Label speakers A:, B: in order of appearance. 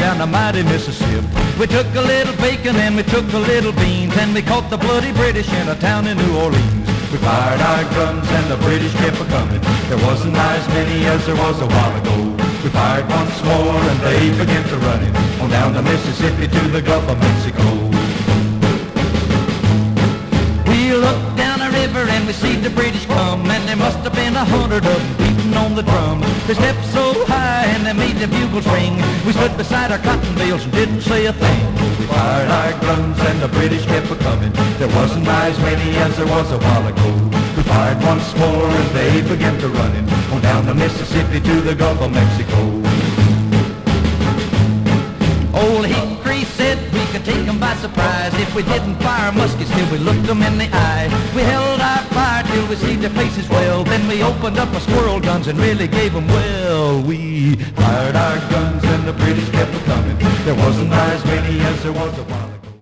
A: down the mighty Mississippi. We took a little bacon and we took a little beans, and we caught the bloody British in a town in New Orleans. We fired our guns and the British kept a-coming. There wasn't as many as there was a while ago. We fired once more and they began to running on down the Mississippi to the Gulf of Mexico. We looked down the river and we see the British come, and there must have been 100 of them beating on the drum. They stepped so high and they made the bugles ring. We stood beside our cotton bales and didn't say a thing. We fired our guns and the British kept a-coming. There wasn't as many as there was a while ago. We fired once more and they began to running on down the Mississippi to the Gulf of Mexico. Old Hickory said we could take them by surprise if we didn't fire muskets till we looked them in the eye. We held our fire till we see their faces well, then we opened up our squirrel guns and really gave them well. We fired our guns and the British kept a-coming. There wasn't as many as there was a while.